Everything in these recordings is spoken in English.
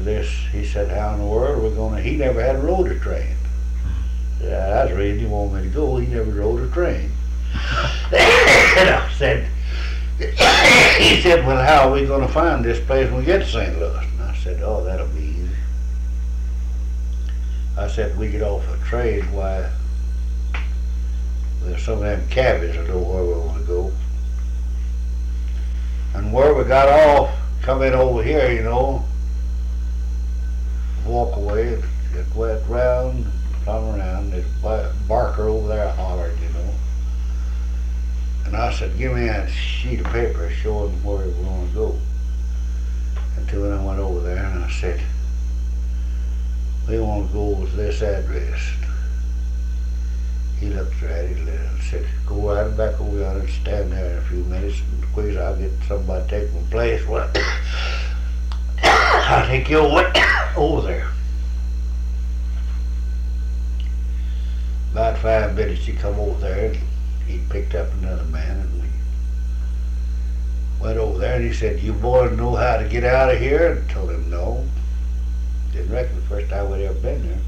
this, he said, how in the world are we gonna, he never had rode a train. That's the reason he wanted me to go, he never rode a train. And I said, he said, well, how are we gonna find this place when we get to St. Louis? And I said, oh, that'll be easy. I said, we get off a train, why, there's some of them cabins that know where we want to go. And where we got off, come in over here, you know, walk away, it went round, come around, there's Barker over there hollered, you know. And I said, give me a sheet of paper showing where we want to go. Until I went over there and I said, we want to go to this address. He looked at it and said, go right back over there and stand there in a few minutes, and quiz I'll get somebody to take my place. Well, I'll take you over there. About 5 minutes he come over there and he picked up another man and we went over there and he said, you boys know how to get out of here? And I told him no. Didn't reckon the first time we'd ever been there.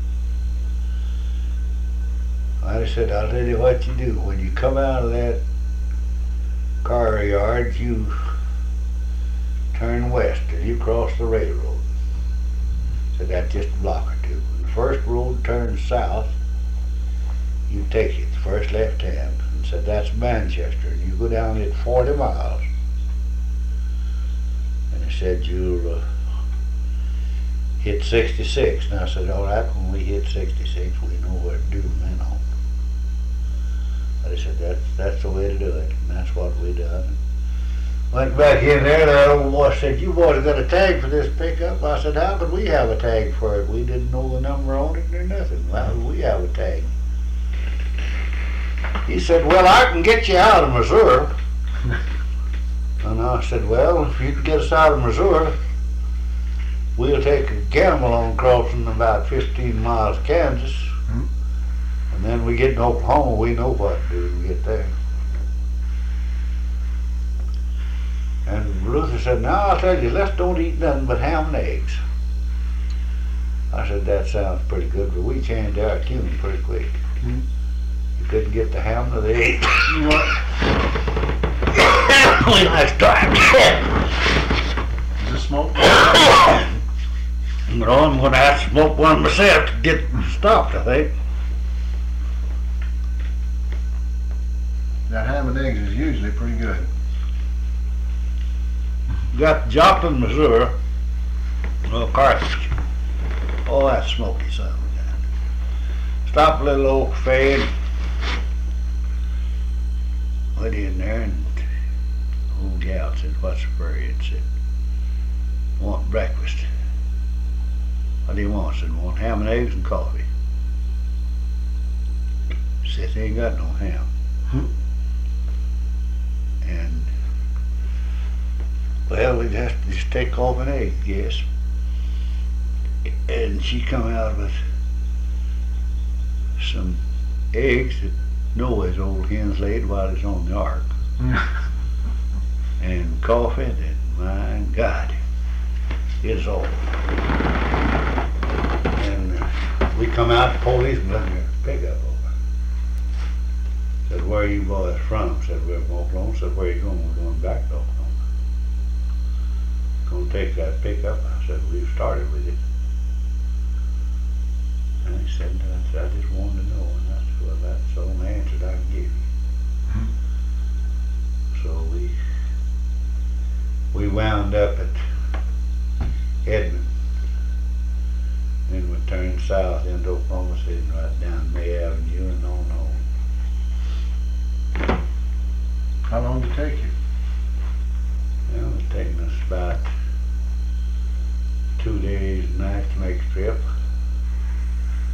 I said, I'll tell you what you do. When you come out of that car yard, you turn west and you cross the railroad. Said, that's just a block or two. When the first road turns south, you take it, the first left hand. And said, that's Manchester. And you go down it 40 miles. And he said, you'll hit 66. And I said, all right, when we hit 66, we know what to do from then on. But he said, that's the way to do it. And that's what we done. Went back in there, that old boy said, you boys got a tag for this pickup? I said, how could we have a tag for it? We didn't know the number on it or nothing. How could we have a tag? He said, well, I can get you out of Missouri. And I said, well, if you can get us out of Missouri, we'll take a gamble on crossing about 15 miles of Kansas. And then we get in Oklahoma, we know what to do when we get there. And Luther said, now I'll tell you, let's don't eat nothing but ham and eggs. I said, that sounds pretty good, but we changed our tune pretty quick. You couldn't get the ham or the eggs. Only nice time. Is this smoke? You know, I'm going to have to smoke one myself to get stopped, I think. That ham and eggs is usually pretty good. Got Joplin, Missouri. Well, Carthage. Oh, that's smoky son of a gun. Stopped a little old cafe and went in there and the old gal said, what's the furry? And said, want breakfast. What do you want? I said, want ham and eggs and coffee. Said, they ain't got no ham. And well, we'd have to just take off an egg, yes. And she come out with some eggs that Noah's old hens laid while it's on the ark. And coffee that, my God, is all. And we come out, the policeman let me pick up over. Said, where are you boys from? Said, we're from Oklahoma. Said, where are you going? We're going back to Oklahoma. Gonna take that pickup. I said, we've started with it. And he said, I just wanted to know, and that's the only answer I can give you. So we wound up at Edmond. Then we turned south into Oklahoma City, right down May Avenue and on home. How long did it take you? Well, it's taken us about 2 days and nights to make the trip.